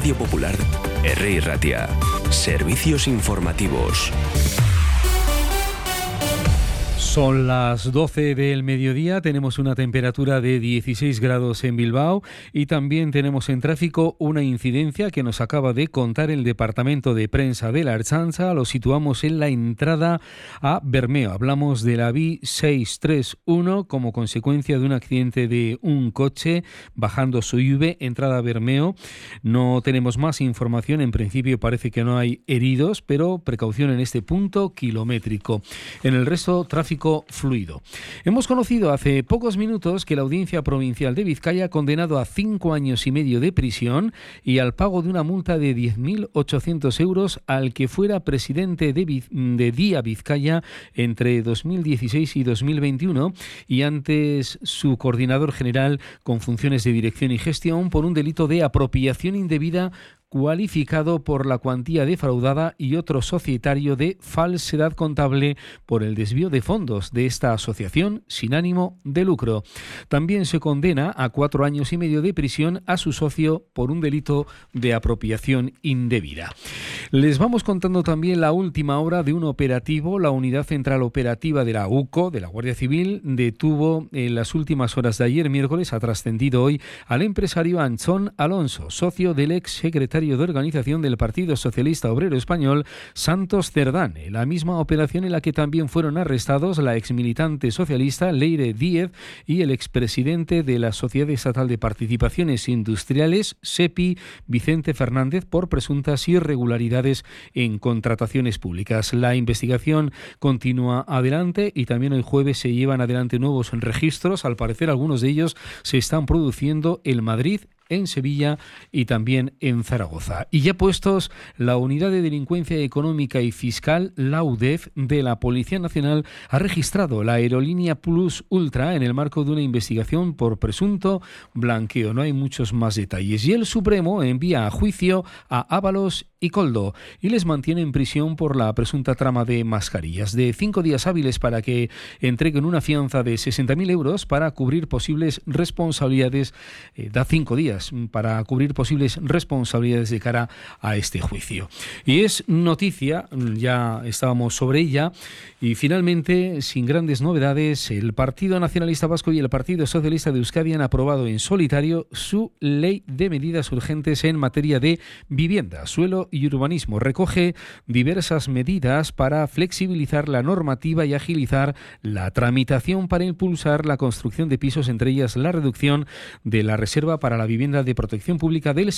Radio Popular, R. Ratia. Servicios informativos. Son las 12 del mediodía, tenemos una temperatura de 16 grados en Bilbao y también tenemos en tráfico una incidencia que nos acaba de contar el Departamento de Prensa de la Ertzaintza. Lo situamos en la entrada a Bermeo. Hablamos de la B631 como consecuencia de un accidente de un coche bajando su IV, entrada a Bermeo. No tenemos más información, en principio parece que no hay heridos, pero precaución en este punto kilométrico. En el resto, tráfico fluido. Hemos conocido hace pocos minutos que la Audiencia Provincial de Vizcaya ha condenado a 5 años y medio de prisión y al pago de una multa de 10.800 euros al que fuera presidente de Día Vizcaya entre 2016 y 2021 y antes su coordinador general con funciones de dirección y gestión por un delito de apropiación indebida cualificado por la cuantía defraudada y otro societario de falsedad contable por el desvío de fondos de esta asociación sin ánimo de lucro. También se condena a 4 años y medio de prisión a su socio por un delito de apropiación indebida. Les vamos contando también la última hora de un operativo. La Unidad Central Operativa de la UCO, de la Guardia Civil, detuvo en las últimas horas de ayer miércoles, ha trascendido hoy, al empresario Anchón Alonso, socio del ex secretario de organización del Partido Socialista Obrero Español, Santos Cerdán. En la misma operación en la que también fueron arrestados la exmilitante socialista Leire Díez y el expresidente de la Sociedad Estatal de Participaciones Industriales, SEPI, Vicente Fernández, por presuntas irregularidades en contrataciones públicas. La investigación continúa adelante y también hoy jueves se llevan adelante nuevos registros. Al parecer, algunos de ellos se están produciendo en Madrid, en Sevilla y también en Zaragoza. Y ya puestos, la Unidad de Delincuencia Económica y Fiscal, la UDEF, de la Policía Nacional ha registrado la aerolínea Plus Ultra en el marco de una investigación por presunto blanqueo. No hay muchos más detalles. Y el Supremo envía a juicio a Ábalos y Koldo y les mantiene en prisión por la presunta trama de mascarillas. De 5 días hábiles para que entreguen una fianza de 60.000 euros para cubrir posibles responsabilidades. Da 5 días para cubrir posibles responsabilidades de cara a este juicio. Y es noticia, ya estábamos sobre ella, y finalmente, sin grandes novedades, el Partido Nacionalista Vasco y el Partido Socialista de Euskadi han aprobado en solitario su Ley de Medidas Urgentes en materia de vivienda, suelo y urbanismo. Recoge diversas medidas para flexibilizar la normativa y agilizar la tramitación para impulsar la construcción de pisos, entre ellas la reducción de la reserva para la vivienda de protección pública del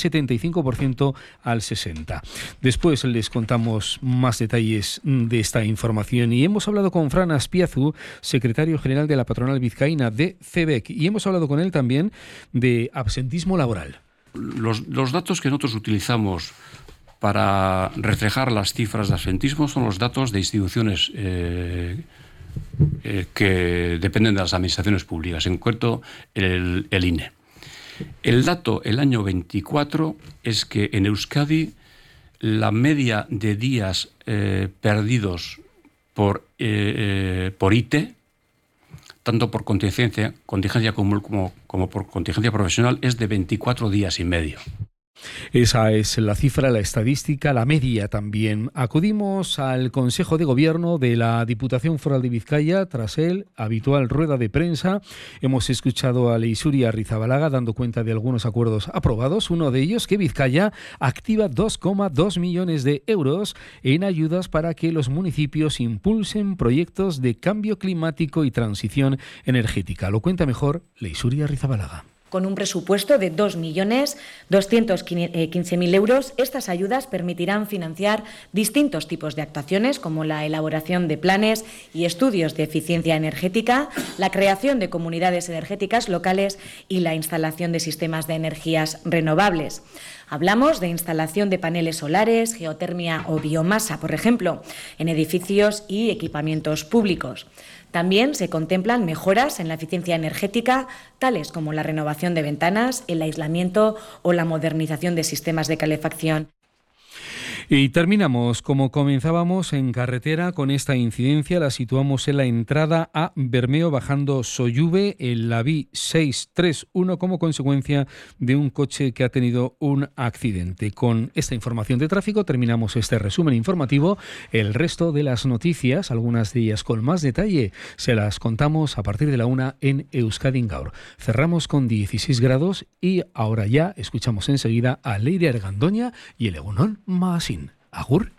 75% al 60%. Después les contamos más detalles de esta información y hemos hablado con Fran Azpiazu, secretario general de la patronal vizcaína de CEBEC, y hemos hablado con él también de absentismo laboral. Los datos que nosotros utilizamos para reflejar las cifras de absentismo son los datos de instituciones que dependen de las administraciones públicas, en concreto el INE. El dato, el año 24, es que en Euskadi la media de días perdidos por ITE, tanto por contingencia como por contingencia profesional, es de 24 días y medio. Esa es la cifra, la estadística, la media también. Acudimos al Consejo de Gobierno de la Diputación Foral de Vizcaya. Tras el habitual rueda de prensa, hemos escuchado a Leixuri Arrizabalaga dando cuenta de algunos acuerdos aprobados. Uno de ellos, que Vizcaya activa 2,2 millones de euros en ayudas para que los municipios impulsen proyectos de cambio climático y transición energética. Lo cuenta mejor Leixuri Arrizabalaga. Con un presupuesto de 2.215.000 euros, estas ayudas permitirán financiar distintos tipos de actuaciones, como la elaboración de planes y estudios de eficiencia energética, la creación de comunidades energéticas locales y la instalación de sistemas de energías renovables. Hablamos de instalación de paneles solares, geotermia o biomasa, por ejemplo, en edificios y equipamientos públicos. También se contemplan mejoras en la eficiencia energética, tales como la renovación de ventanas, el aislamiento o la modernización de sistemas de calefacción. Y terminamos, como comenzábamos, en carretera con esta incidencia. La situamos en la entrada a Bermeo, bajando Soyuve, en la VI 631, como consecuencia de un coche que ha tenido un accidente. Con esta información de tráfico terminamos este resumen informativo. El resto de las noticias, algunas de ellas con más detalle, se las contamos a partir de la 1 en Euskadi Gaur. Cerramos con 16 grados y ahora ya escuchamos enseguida a Leire Argandoña y el Egunon Maasin. Agur.